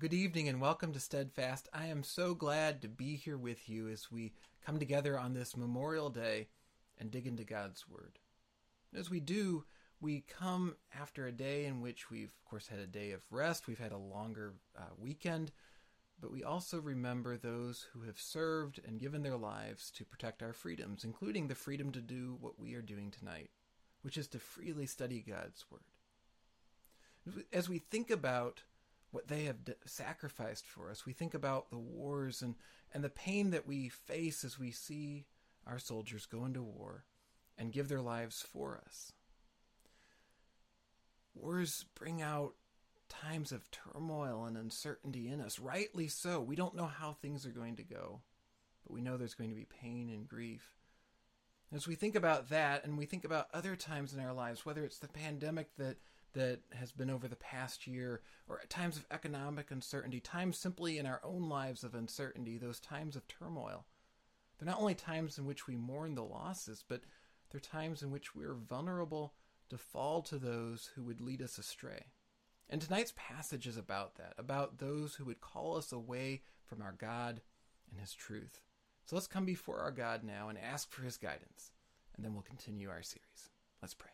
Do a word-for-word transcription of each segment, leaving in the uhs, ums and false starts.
good evening and welcome to Steadfast. I am so glad to be here with you as we come together on this Memorial Day and dig into God's Word. As we do, we come after a day in which we've, of course, had a day of rest. We've had a longer uh, weekend, but we also remember those who have served and given their lives to protect our freedoms, including the freedom to do what we are doing tonight, which is to freely study God's Word. As we think about what they have d- sacrificed for us, we think about the wars and, and the pain that we face as we see our soldiers go into war and give their lives for us. Wars bring out times of turmoil and uncertainty in us, rightly so. We don't know how things are going to go, but we know there's going to be pain and grief. As we think about that, and we think about other times in our lives, whether it's the pandemic that that has been over the past year, or at times of economic uncertainty, times simply in our own lives of uncertainty, those times of turmoil. They're not only times in which we mourn the losses, but they're times in which we are vulnerable to fall to those who would lead us astray. And tonight's passage is about that, about those who would call us away from our God and His truth. So let's come before our God now and ask for His guidance, and then we'll continue our series. Let's pray.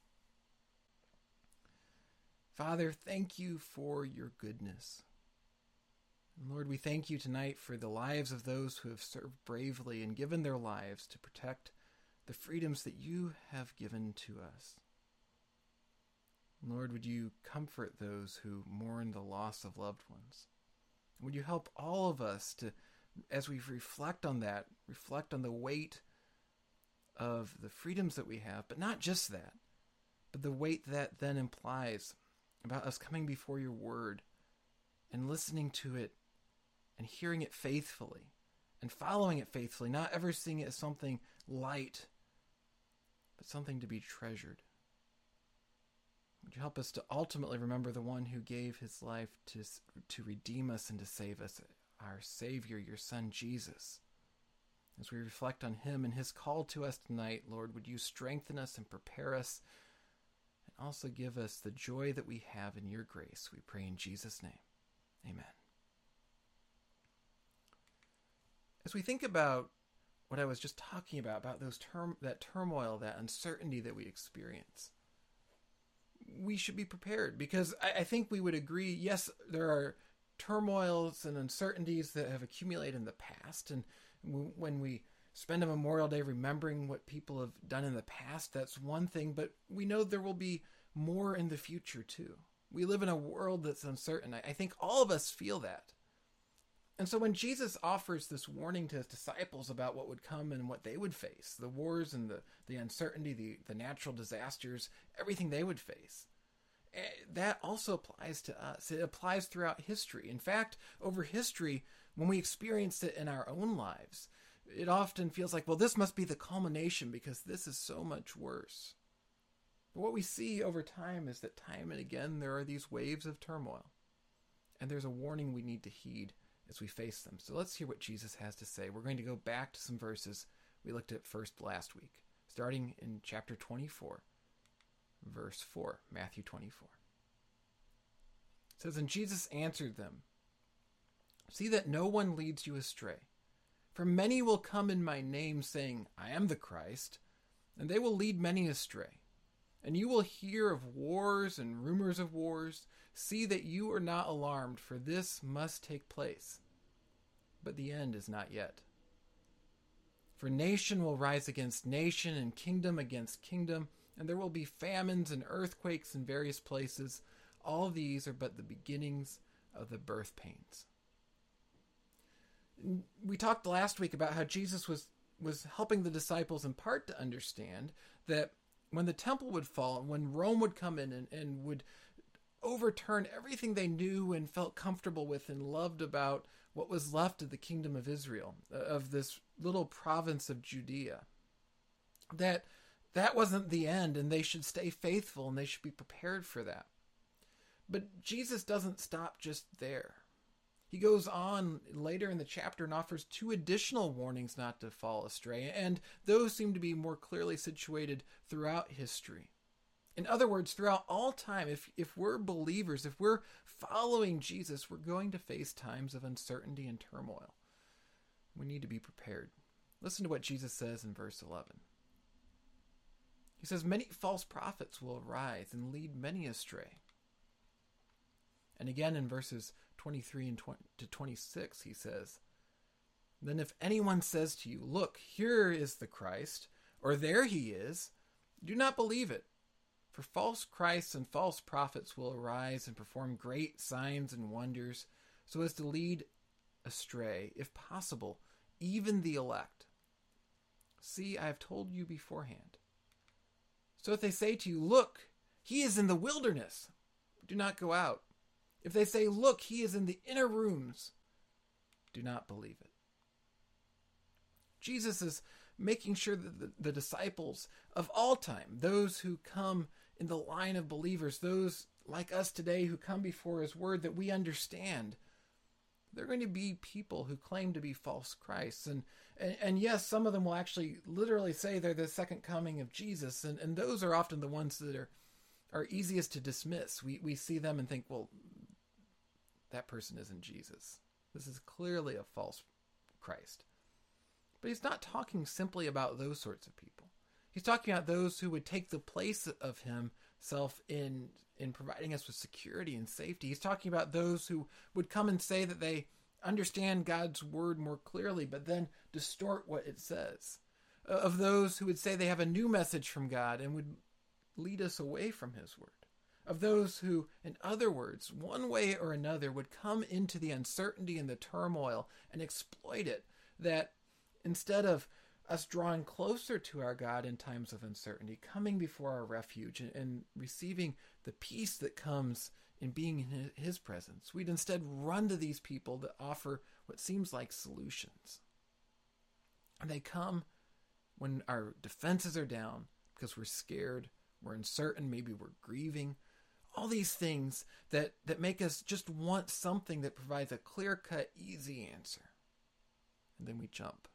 Father, thank you for your goodness. And Lord, we thank you tonight for the lives of those who have served bravely and given their lives to protect the freedoms that you have given to us. Lord, would you comfort those who mourn the loss of loved ones? Would you help all of us to, as we reflect on that, reflect on the weight of the freedoms that we have, but not just that, but the weight that then implies about us coming before your word and listening to it and hearing it faithfully and following it faithfully, not ever seeing it as something light, but something to be treasured. Would you help us to ultimately remember the one who gave his life to, to redeem us and to save us, our Savior, your Son, Jesus. As we reflect on him and his call to us tonight, Lord, would you strengthen us and prepare us, and also give us the joy that we have in your grace. We pray in Jesus' name. Amen. As we think about what I was just talking about, about those term, that turmoil, that uncertainty that we experience, we should be prepared, because I, I think we would agree, yes, there are turmoils and uncertainties that have accumulated in the past, and w- when we spend a Memorial Day remembering what people have done in the past, that's one thing, but we know there will be more in the future too. We live in a world that's uncertain. I, I think all of us feel that. And so when Jesus offers this warning to his disciples about what would come and what they would face, the wars and the, the uncertainty, the, the natural disasters, everything they would face, that also applies to us. It applies throughout history. In fact, over history, when we experience it in our own lives, it often feels like, well, this must be the culmination because this is so much worse. But what we see over time is that time and again, there are these waves of turmoil. And there's a warning we need to heed as we face them. So let's hear what Jesus has to say. We're going to go back to some verses we looked at first last week, starting in chapter twenty-four, verse four, Matthew twenty-four. It says, "And Jesus answered them, 'See that no one leads you astray. For many will come in my name, saying, I am the Christ, and they will lead many astray. And you will hear of wars and rumors of wars. See that you are not alarmed, for this must take place. But the end is not yet. For nation will rise against nation, and kingdom against kingdom, and there will be famines and earthquakes in various places. All these are but the beginnings of the birth pains.'" We talked last week about how Jesus was, was helping the disciples in part to understand that when the temple would fall, when Rome would come in and, and would overturn everything they knew and felt comfortable with and loved about what was left of the kingdom of Israel, of this little province of Judea, that that wasn't the end, and they should stay faithful and they should be prepared for that. But Jesus doesn't stop just there. He goes on later in the chapter and offers two additional warnings not to fall astray, and those seem to be more clearly situated throughout history. In other words, throughout all time, if, if we're believers, if we're following Jesus, we're going to face times of uncertainty and turmoil. We need to be prepared. Listen to what Jesus says in verse eleven. He says, many false prophets will arise and lead many astray. And again in verses twenty-three and twenty to twenty-six, he says, then if anyone says to you, look, here is the Christ, or there he is, do not believe it. For false Christs and false prophets will arise and perform great signs and wonders, so as to lead astray, if possible, even the elect. See, I have told you beforehand. So if they say to you, look, he is in the wilderness, do not go out. If they say, look, he is in the inner rooms, do not believe it. Jesus is making sure that the, the disciples of all time, those who come in the line of believers, those like us today who come before his word, that we understand they're going to be people who claim to be false Christs. And, and, and yes, some of them will actually literally say they're the second coming of Jesus. And, and those are often the ones that are, are easiest to dismiss. We, we see them and think, well, that person isn't Jesus. This is clearly a false Christ. But he's not talking simply about those sorts of people. He's talking about those who would take the place of himself in, in providing us with security and safety. He's talking about those who would come and say that they understand God's word more clearly, but then distort what it says. Of those who would say they have a new message from God and would lead us away from his word. Of those who, in other words, one way or another would come into the uncertainty and the turmoil and exploit it, that instead of us drawing closer to our God in times of uncertainty, coming before our refuge and, and receiving the peace that comes in being in his presence, we'd instead run to these people that offer what seems like solutions. And they come when our defenses are down because we're scared, we're uncertain, maybe we're grieving. All these things that, that make us just want something that provides a clear-cut, easy answer. And then we jump.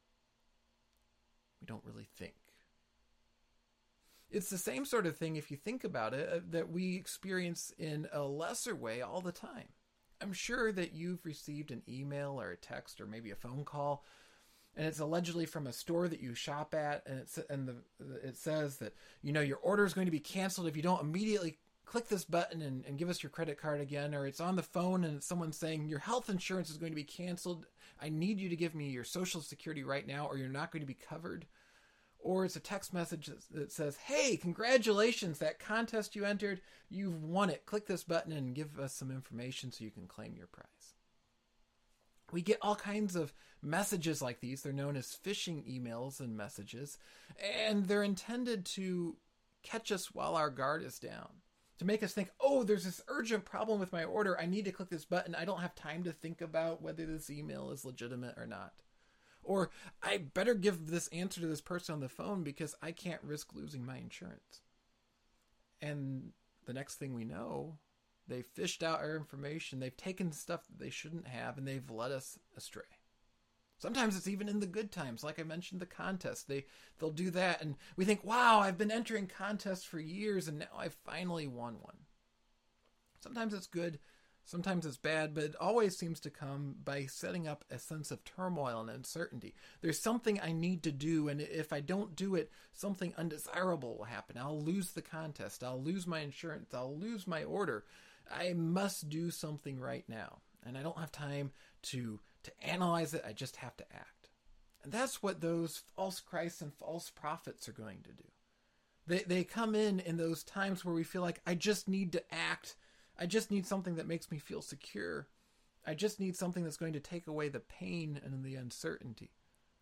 We don't really think. It's the same sort of thing, if you think about it, uh, that we experience in a lesser way all the time. I'm sure that you've received an email or a text or maybe a phone call, and it's allegedly from a store that you shop at, and, it's, and the, it says that, you know, your order is going to be canceled if you don't immediately click this button and, and give us your credit card again. Or it's on the phone and it's someone saying your health insurance is going to be canceled. I need you to give me your social security right now or you're not going to be covered. Or it's a text message that says, hey, congratulations, that contest you entered, you've won it. Click this button and give us some information so you can claim your prize. We get all kinds of messages like these. They're known as phishing emails and messages, and they're intended to catch us while our guard is down, to make us think, oh, there's this urgent problem with my order. I need to click this button. I don't have time to think about whether this email is legitimate or not. Or I better give this answer to this person on the phone because I can't risk losing my insurance. And the next thing we know, they've fished out our information. They've taken stuff that they shouldn't have, and they've led us astray. Sometimes it's even in the good times. Like I mentioned, the contest. They, they'll do that, and we think, wow, I've been entering contests for years, and now I've finally won one. Sometimes it's good. Sometimes it's bad, but it always seems to come by setting up a sense of turmoil and uncertainty. There's something I need to do, and if I don't do it, something undesirable will happen. I'll lose the contest. I'll lose my insurance. I'll lose my order. I must do something right now, and I don't have time to, to analyze it. I just have to act. And that's what those false Christs and false prophets are going to do. They, they come in in those times where we feel like, I just need to act. I just need something that makes me feel secure. I just need something that's going to take away the pain and the uncertainty.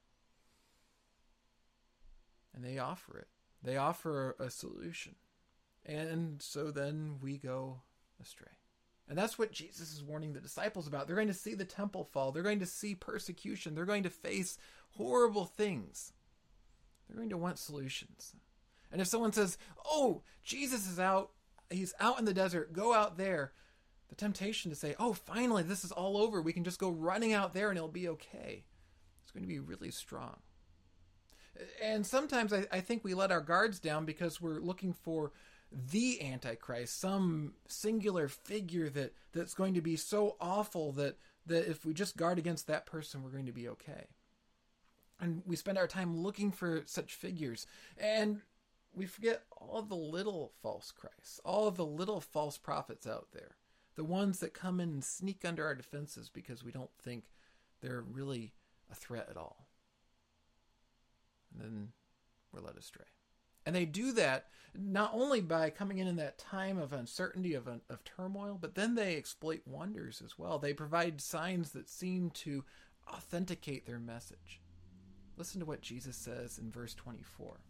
And they offer it. They offer a solution. And so then we go astray. And that's what Jesus is warning the disciples about. They're going to see the temple fall. They're going to see persecution. They're going to face horrible things. They're going to want solutions. And if someone says, oh, Jesus is out, he's out in the desert, go out there, the temptation to say, oh, finally, this is all over. We can just go running out there and it'll be okay. It's going to be really strong. And sometimes I, I think we let our guards down because we're looking for the Antichrist, some singular figure that, that's going to be so awful that, that if we just guard against that person, we're going to be okay. And we spend our time looking for such figures. And we forget all the little false Christs, all of the little false prophets out there, the ones that come in and sneak under our defenses because we don't think they're really a threat at all. And then we're led astray. And they do that not only by coming in in that time of uncertainty, of, of turmoil, but then they exploit wonders as well. They provide signs that seem to authenticate their message. Listen to what Jesus says in verse twenty-four.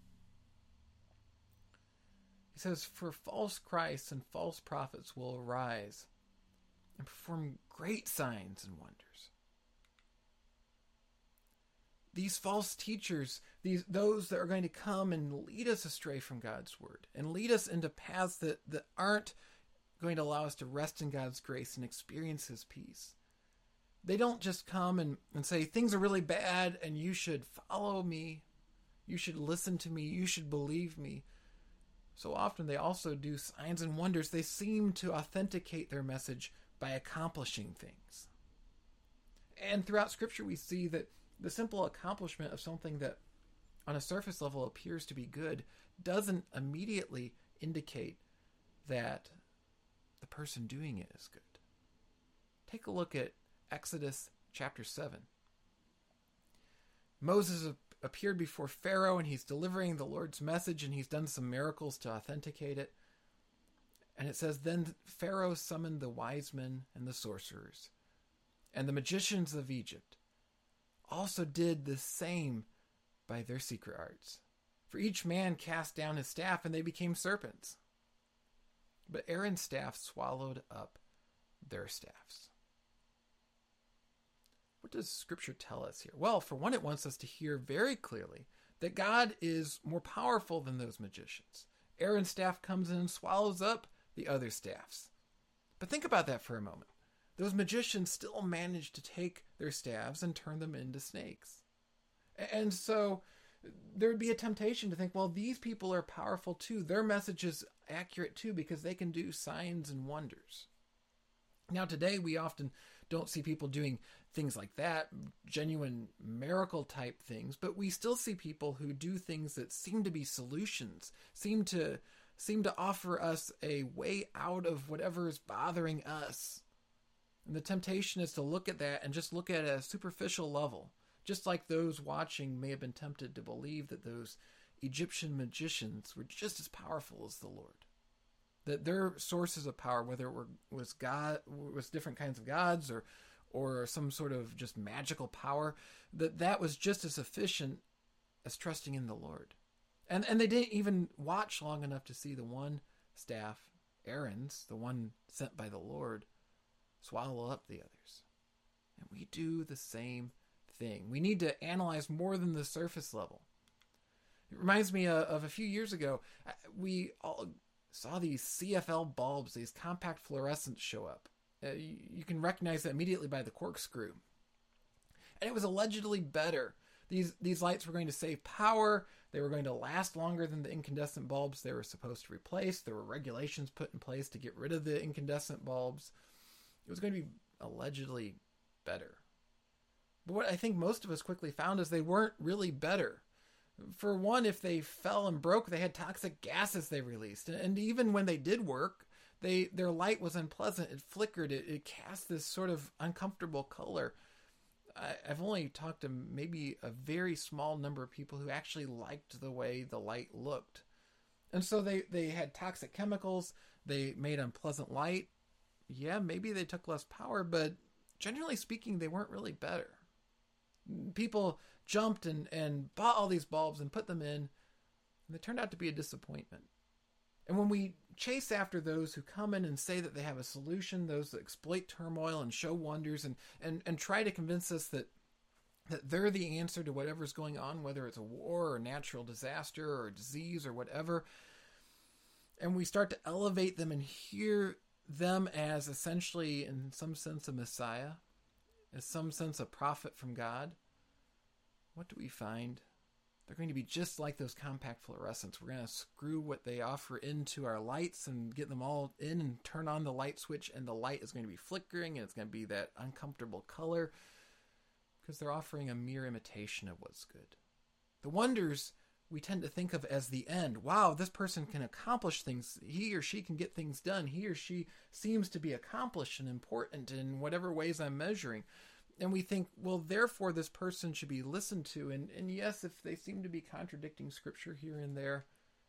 He says, "For false Christs and false prophets will arise and perform great signs and wonders." These false teachers, these those that are going to come and lead us astray from God's word and lead us into paths that, that aren't going to allow us to rest in God's grace and experience his peace. They don't just come and, and say, things are really bad and you should follow me. You should listen to me. You should believe me. So often they also do signs and wonders. They seem to authenticate their message by accomplishing things. And throughout Scripture we see that the simple accomplishment of something that on a surface level appears to be good doesn't immediately indicate that the person doing it is good. Take a look at Exodus chapter seven. Moses appeared before Pharaoh and he's delivering the Lord's message and he's done some miracles to authenticate it. And it says, "Then Pharaoh summoned the wise men and the sorcerers and the magicians of Egypt also did the same by their secret arts. For each man cast down his staff and they became serpents. But Aaron's staff swallowed up their staffs." What does Scripture tell us here? Well, for one, it wants us to hear very clearly that God is more powerful than those magicians. Aaron's staff comes in and swallows up the other staffs. But think about that for a moment. Those magicians still managed to take their staves and turn them into snakes. And so there would be a temptation to think, well, these people are powerful too. Their message is accurate too because they can do signs and wonders. Now, today we often don't see people doing things like that, genuine miracle type things, but we still see people who do things that seem to be solutions, seem to seem to offer us a way out of whatever is bothering us. And the temptation is to look at that and just look at a superficial level, just like those watching may have been tempted to believe that those Egyptian magicians were just as powerful as the Lord. That their sources of power, whether it were, was God, was different kinds of gods or or some sort of just magical power, that that was just as sufficient as trusting in the Lord. And and they didn't even watch long enough to see the one staff, Aaron's, the one sent by the Lord, swallow up the others. And we do the same thing. We need to analyze more than the surface level. It reminds me of, of a few years ago, we all saw these C F L bulbs, these compact fluorescents show up. Uh, you, you can recognize that immediately by the corkscrew. And it was allegedly better. These these lights were going to save power. They were going to last longer than the incandescent bulbs they were supposed to replace. There were regulations put in place to get rid of the incandescent bulbs. It was going to be allegedly better. But what I think most of us quickly found is they weren't really better. For one, if they fell and broke, they had toxic gases they released. And even when they did work, they their light was unpleasant. It flickered. It, it cast this sort of uncomfortable color. I, I've only talked to maybe a very small number of people who actually liked the way the light looked. And so they, they had toxic chemicals. They made unpleasant light. Yeah, maybe they took less power, but generally speaking, they weren't really better. People jumped and, and bought all these bulbs and put them in, and they turned out to be a disappointment. And when we chase after those who come in and say that they have a solution, those that exploit turmoil and show wonders and, and, and try to convince us that, that they're the answer to whatever's going on, whether it's a war or a natural disaster or a disease or whatever, and we start to elevate them and hear them as essentially, in some sense, a Messiah, as some sense a prophet from God, what do we find? they're going to be just like those compact fluorescents. We're going to screw what they offer into our lights and get them all in and turn on the light switch, and the light is going to be flickering and it's going to be that uncomfortable color because they're offering a mere imitation of what's good. The wonders we tend to think of as the end. Wow, this person can accomplish things. He or she can get things done. He or she seems to be accomplished and important in whatever ways I'm measuring. And we think, well, therefore this person should be listened to. And, and yes, if they seem to be contradicting scripture here and there,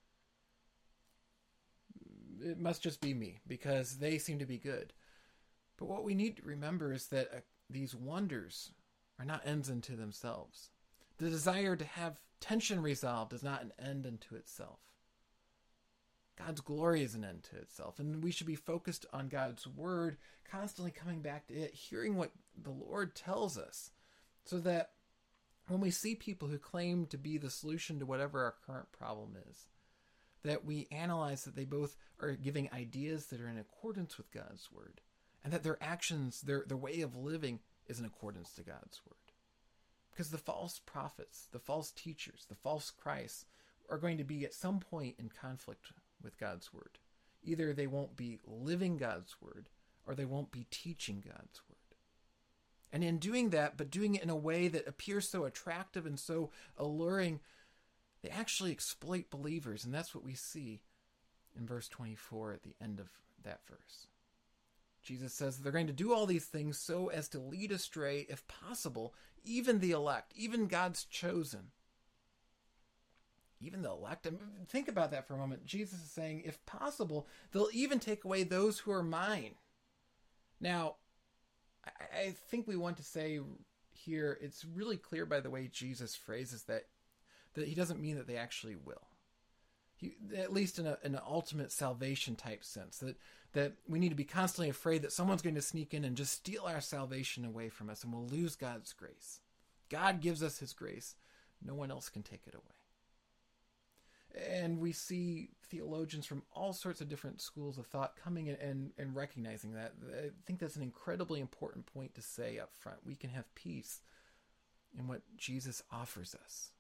it must just be me because they seem to be good. But what we need to remember is that uh, these wonders are not ends unto themselves. The desire to have tension resolved is not an end unto itself. God's glory is an end to itself, and we should be focused on God's word, constantly coming back to it, hearing what the Lord tells us, so that when we see people who claim to be the solution to whatever our current problem is, that we analyze that they both are giving ideas that are in accordance with God's word, and that their actions, their, their way of living is in accordance to God's word. Because the false prophets, the false teachers, the false Christs are going to be at some point in conflict with God's word. Either they won't be living God's word or they won't be teaching God's word. And in doing that, but doing it in a way that appears so attractive and so alluring, they actually exploit believers. And that's what we see in verse twenty-four at the end of that verse. Jesus says they're going to do all these things so as to lead astray, if possible, even the elect, even God's chosen. Even the elect. I mean, think about that for a moment. Jesus is saying, if possible, they'll even take away those who are mine. Now, I, I think we want to say here, it's really clear by the way Jesus phrases that, that he doesn't mean that they actually will. He, at least in, a, in an ultimate salvation type sense, that, that we need to be constantly afraid that someone's going to sneak in and just steal our salvation away from us and we'll lose God's grace. God gives us his grace. No one else can take it away. And we see theologians from all sorts of different schools of thought coming in and, and recognizing that. I think that's an incredibly important point to say up front. We can have peace in what Jesus offers us.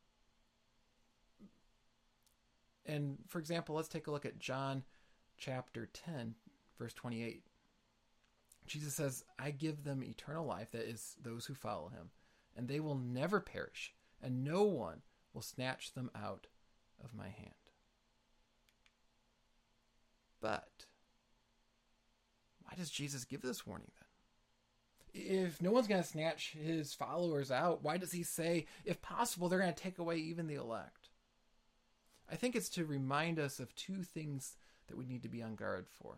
And for example, let's take a look at John chapter ten, verse twenty-eight. Jesus says, I give them eternal life, that is, those who follow him, and they will never perish, and no one will snatch them out of my hand. But why does Jesus give this warning then? If no one's going to snatch his followers out, why does he say, if possible, they're going to take away even the elect? I think it's to remind us of two things that we need to be on guard for.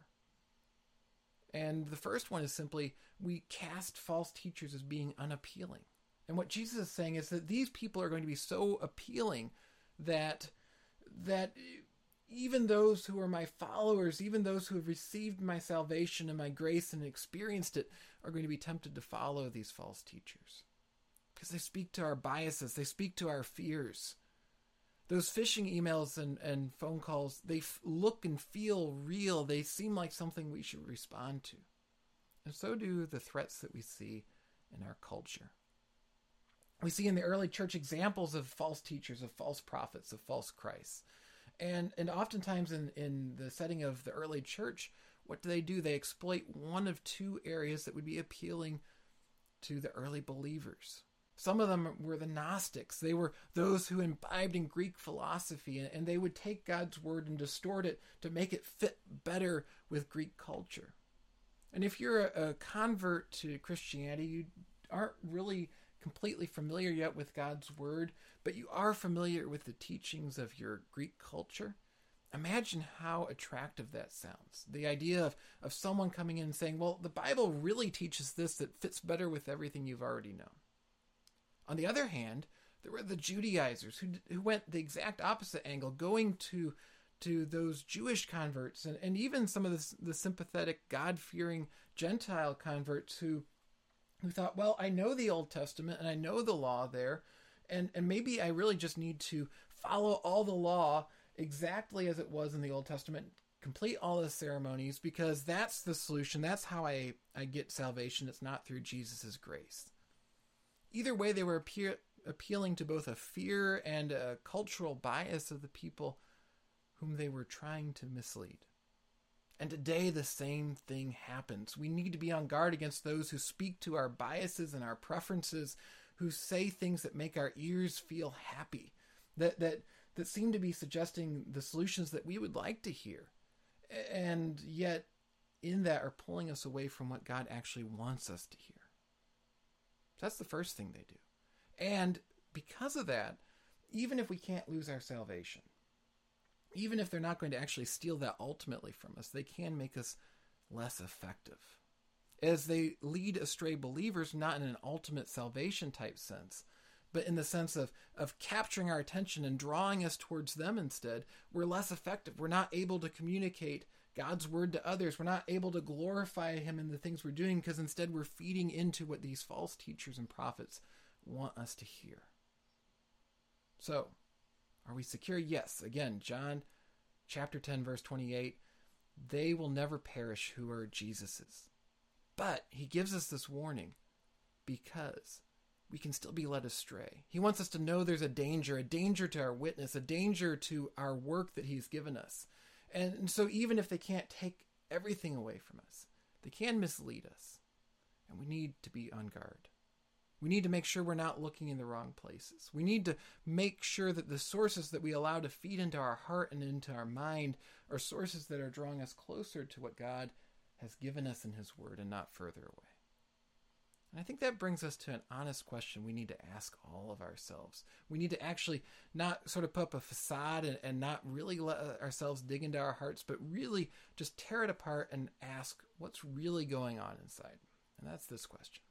And the first one is simply, we cast false teachers as being unappealing. And what Jesus is saying is that these people are going to be so appealing that that even those who are my followers, even those who have received my salvation and my grace and experienced it, are going to be tempted to follow these false teachers. Because they speak to our biases, they speak to our fears. Those phishing emails and, and phone calls, they f- look and feel real. They seem like something we should respond to. And so do the threats that we see in our culture. We see in the early church examples of false teachers, of false prophets, of false Christs. And and oftentimes in, in the setting of the early church, what do they do? They exploit one of two areas that would be appealing to the early believers. Some of them were the Gnostics. They were those who imbibed in Greek philosophy, and they would take God's word and distort it to make it fit better with Greek culture. And if you're a, a convert to Christianity, you aren't really completely familiar yet with God's word, but you are familiar with the teachings of your Greek culture. Imagine how attractive that sounds. The idea of, of someone coming in and saying, well, the Bible really teaches this that fits better with everything you've already known. On the other hand, there were the Judaizers who who went the exact opposite angle, going to to those Jewish converts and, and even some of the, the sympathetic, God-fearing Gentile converts who who thought, well, I know the Old Testament and I know the law there, and, and maybe I really just need to follow all the law exactly as it was in the Old Testament, complete all the ceremonies, because that's the solution. That's how I, I get salvation. It's not through Jesus' grace. Either way, they were appear, appealing to both a fear and a cultural bias of the people whom they were trying to mislead. And today the same thing happens. We need to be on guard against those who speak to our biases and our preferences, who say things that make our ears feel happy, that that that seem to be suggesting the solutions that we would like to hear, and yet in that are pulling us away from what God actually wants us to hear. That's the first thing they do. And because of that, even if we can't lose our salvation, even if they're not going to actually steal that ultimately from us, they can make us less effective, as they lead astray believers, not in an ultimate salvation type sense, but in the sense of, of capturing our attention and drawing us towards them instead. We're less effective. We're not able to communicate God's word to others. We're not able to glorify him in the things we're doing, because instead we're feeding into what these false teachers and prophets want us to hear. So, are we secure? Yes. Again, John chapter ten, verse twenty-eight, they will never perish who are Jesus's. But he gives us this warning because we can still be led astray. He wants us to know there's a danger, a danger to our witness, a danger to our work that he's given us. And so even if they can't take everything away from us, they can mislead us. And we need to be on guard. We need to make sure we're not looking in the wrong places. We need to make sure that the sources that we allow to feed into our heart and into our mind are sources that are drawing us closer to what God has given us in his word and not further away. And I think that brings us to an honest question we need to ask all of ourselves. We need to actually not sort of put up a facade and, and not really let ourselves dig into our hearts, but really just tear it apart and ask what's really going on inside. And that's this question.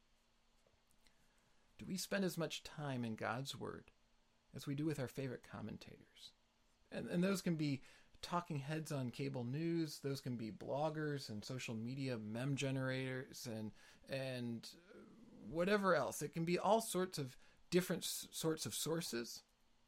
Do we spend as much time in God's word as we do with our favorite commentators? And, and those can be talking heads on cable news. Those can be bloggers and social media meme generators and and whatever else. It can be all sorts of different s- sorts of sources.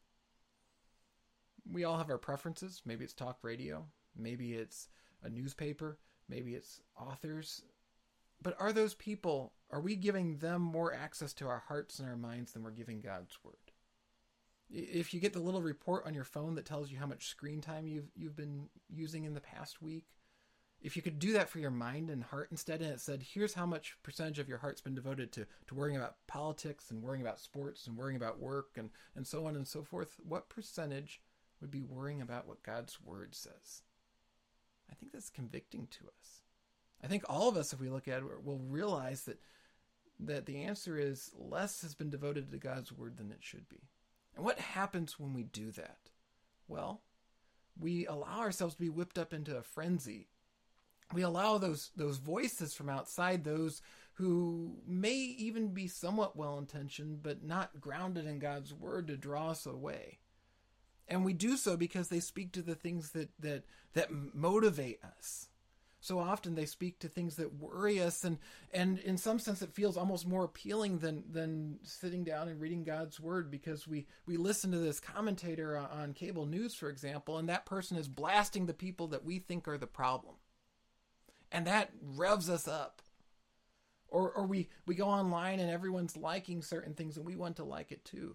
We all have our preferences. Maybe it's talk radio. Maybe it's a newspaper. Maybe it's authors. But are those people, are we giving them more access to our hearts and our minds than we're giving God's word? If you get the little report on your phone that tells you how much screen time you've you've been using in the past week, if you could do that for your mind and heart instead, and it said, here's how much percentage of your heart's been devoted to, to worrying about politics and worrying about sports and worrying about work and, and so on and so forth, what percentage would be worrying about what God's word says? I think that's convicting to us. I think all of us, if we look at it, will realize that that the answer is less has been devoted to God's word than it should be. And what happens when we do that? Well, we allow ourselves to be whipped up into a frenzy. We allow those those voices from outside, those who may even be somewhat well-intentioned but not grounded in God's word, to draw us away. And we do so because they speak to the things that that that motivate us. So often they speak to things that worry us, and, and in some sense it feels almost more appealing than, than sitting down and reading God's word, because we, we listen to this commentator on, on cable news, for example, and that person is blasting the people that we think are the problem. And that revs us up. Or or we, we go online and everyone's liking certain things and we want to like it too.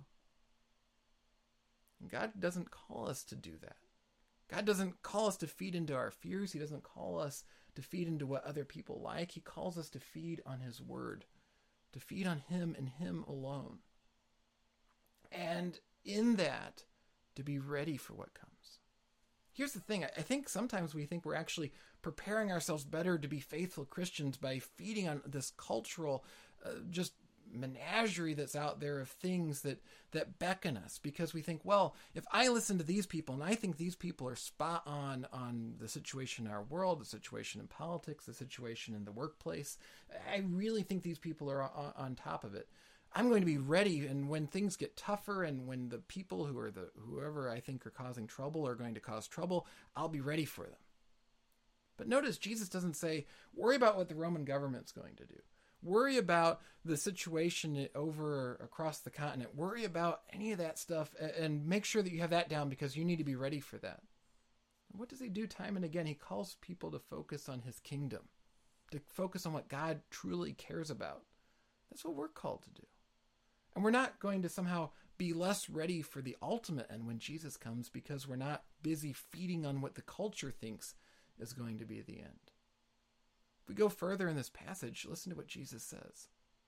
And God doesn't call us to do that. God doesn't call us to feed into our fears. He doesn't call us to feed into what other people like. He calls us to feed on his word, to feed on him and him alone. And in that, to be ready for what comes. Here's the thing. I think sometimes we think we're actually preparing ourselves better to be faithful Christians by feeding on this cultural uh, just menagerie that's out there of things that that beckon us, because we think, well, if I listen to these people and I think these people are spot on on the situation in our world, the situation in politics, the situation in the workplace, I really think these people are on, on top of it. I'm going to be ready, and when things get tougher and when the people who are the whoever I think are causing trouble are going to cause trouble, I'll be ready for them. But notice Jesus doesn't say, worry about what the Roman government's going to do. Worry about the situation over across the continent. Worry about any of that stuff, and make sure that you have that down, because you need to be ready for that. And what does he do time and again? He calls people to focus on his kingdom, to focus on what God truly cares about. That's what we're called to do. And we're not going to somehow be less ready for the ultimate end when Jesus comes because we're not busy feeding on what the culture thinks is going to be the end. If we go further in this passage, listen to what Jesus says.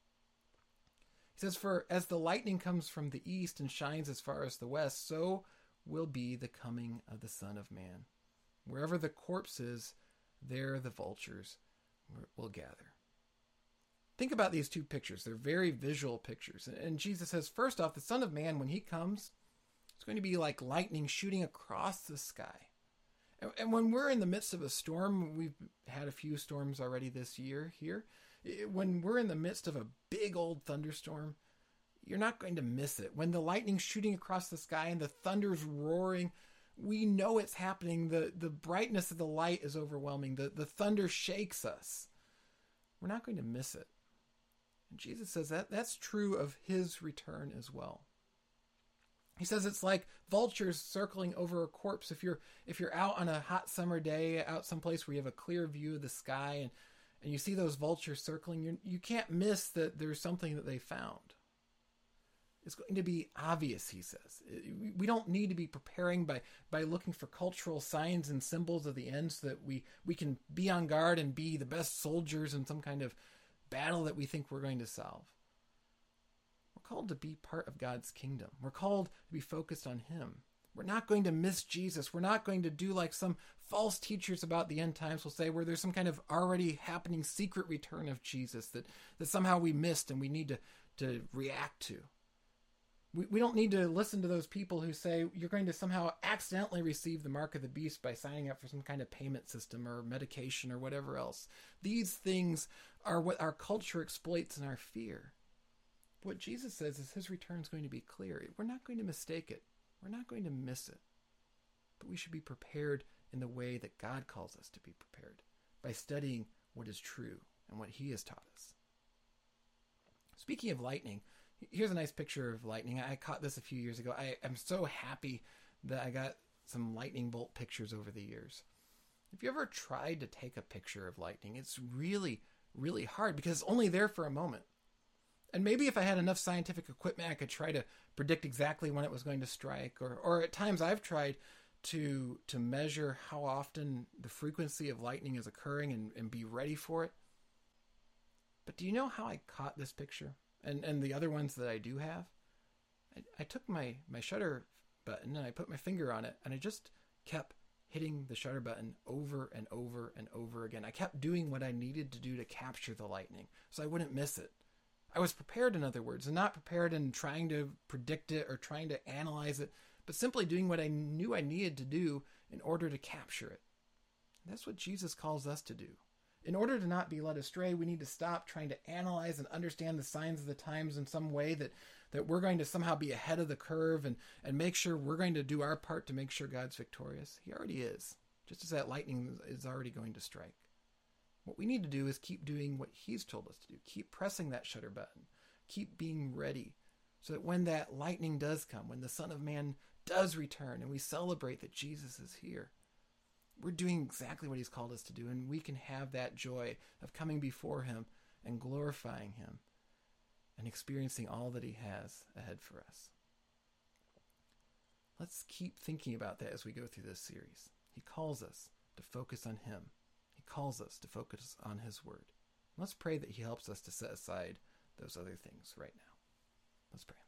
He says, "For as the lightning comes from the east and shines as far as the west, so will be the coming of the Son of Man. Wherever the corpse is, there the vultures will gather." Think about these two pictures. They're very visual pictures. And Jesus says, first off, the Son of Man, when he comes, it's going to be like lightning shooting across the sky. And when we're in the midst of a storm, we've had a few storms already this year here. When we're in the midst of a big old thunderstorm, you're not going to miss it. When the lightning's shooting across the sky and the thunder's roaring, we know it's happening. The, the brightness of the light is overwhelming. The, the thunder shakes us. We're not going to miss it. And Jesus says that that's true of his return as well. He says it's like vultures circling over a corpse. If you're if you're out on a hot summer day, out someplace where you have a clear view of the sky, and, and you see those vultures circling, you you can't miss that there's something that they found. It's going to be obvious, he says. We don't need to be preparing by, by looking for cultural signs and symbols of the end so that we, we can be on guard and be the best soldiers in some kind of battle that we think we're going to solve. We're called to be part of God's kingdom. We're called to be focused on him. We're not going to miss Jesus. We're not going to do like some false teachers about the end times will say, where there's some kind of already happening secret return of Jesus that, that somehow we missed and we need to, to react to. We, we don't need to listen to those people who say you're going to somehow accidentally receive the mark of the beast by signing up for some kind of payment system or medication or whatever else. These things are what our culture exploits in our fear. What Jesus says is his return is going to be clear. We're not going to mistake it. We're not going to miss it. But we should be prepared in the way that God calls us to be prepared, by studying what is true and what he has taught us. Speaking of lightning, here's a nice picture of lightning. I caught this a few years ago. I am so happy that I got some lightning bolt pictures over the years. If you ever tried to take a picture of lightning, it's really, really hard because it's only there for a moment. And maybe if I had enough scientific equipment, I could try to predict exactly when it was going to strike. Or, or at times I've tried to to measure how often the frequency of lightning is occurring and, and be ready for it. But do you know how I caught this picture? And and the other ones that I do have? I, I took my, my shutter button and I put my finger on it and I just kept hitting the shutter button over and over and over again. I kept doing what I needed to do to capture the lightning so I wouldn't miss it. I was prepared, in other words, and not prepared in trying to predict it or trying to analyze it, but simply doing what I knew I needed to do in order to capture it. And that's what Jesus calls us to do. In order to not be led astray, we need to stop trying to analyze and understand the signs of the times in some way that, that we're going to somehow be ahead of the curve and, and make sure we're going to do our part to make sure God's victorious. He already is, just as that lightning is already going to strike. What we need to do is keep doing what he's told us to do. Keep pressing that shutter button. Keep being ready so that when that lightning does come, when the Son of Man does return and we celebrate that Jesus is here, we're doing exactly what he's called us to do, and we can have that joy of coming before him and glorifying him and experiencing all that he has ahead for us. Let's keep thinking about that as we go through this series. He calls us to focus on him. He calls us to focus on his word. Let's pray that he helps us to set aside those other things right now. Let's pray.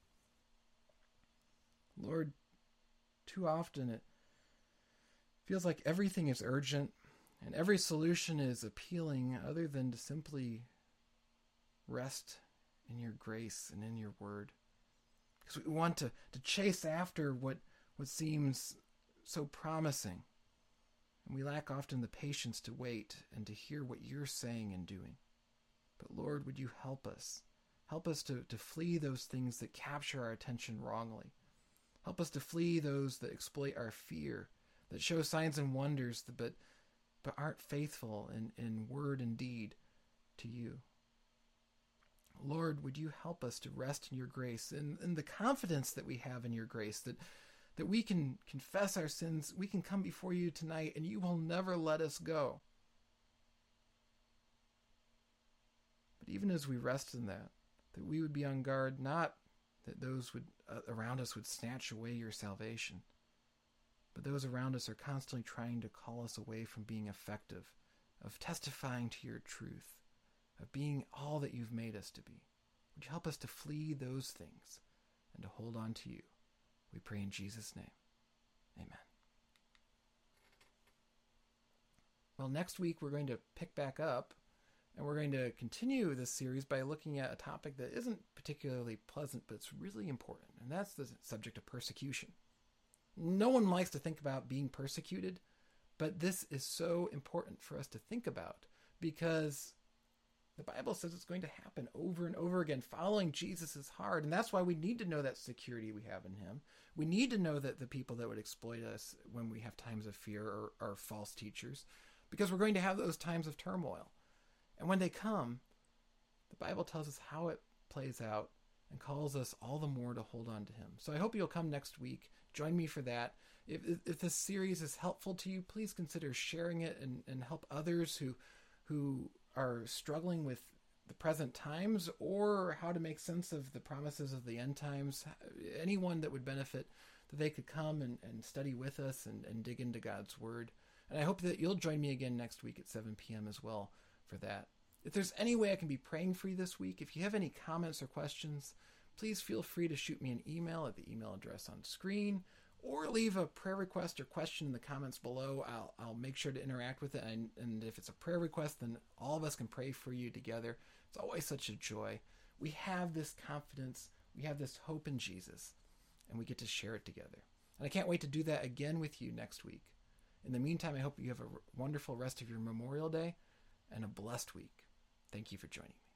Lord, too often it feels like everything is urgent and every solution is appealing other than to simply rest in your grace and in your word. Because we want to, to chase after what, what seems so promising. And we lack often the patience to wait and to hear what you're saying and doing. But Lord, would you help us? Help us to, to flee those things that capture our attention wrongly. Help us to flee those that exploit our fear, that show signs and wonders, but, but aren't faithful in, in word and deed to you. Lord, would you help us to rest in your grace and, and the confidence that we have in your grace, that that we can confess our sins, we can come before you tonight, and you will never let us go. But even as we rest in that, that we would be on guard, not that those would uh, around us would snatch away your salvation, but those around us are constantly trying to call us away from being effective, of testifying to your truth, of being all that you've made us to be. Would you help us to flee those things and to hold on to you? We pray in Jesus' name. Amen. Well, next week we're going to pick back up, and we're going to continue this series by looking at a topic that isn't particularly pleasant, but it's really important, and that's the subject of persecution. No one likes to think about being persecuted, but this is so important for us to think about because the Bible says it's going to happen over and over again. Following Jesus is hard, and that's why we need to know that security we have in him. We need to know that the people that would exploit us when we have times of fear are, are false teachers, because we're going to have those times of turmoil. And when they come, the Bible tells us how it plays out and calls us all the more to hold on to him. So I hope you'll come next week. Join me for that. If, if this series is helpful to you, please consider sharing it and, and help others who who are struggling with the present times or how to make sense of the promises of the end times. Anyone that would benefit, that they could come and, and study with us and, and dig into God's Word. And I hope that you'll join me again next week at seven p.m. as well for that. If there's any way I can be praying for you this week, if you have any comments or questions, please feel free to shoot me an email at the email address on screen, or leave a prayer request or question in the comments below. I'll I'll make sure to interact with it. And, and if it's a prayer request, then all of us can pray for you together. It's always such a joy. We have this confidence. We have this hope in Jesus, and we get to share it together. And I can't wait to do that again with you next week. In the meantime, I hope you have a wonderful rest of your Memorial Day and a blessed week. Thank you for joining me.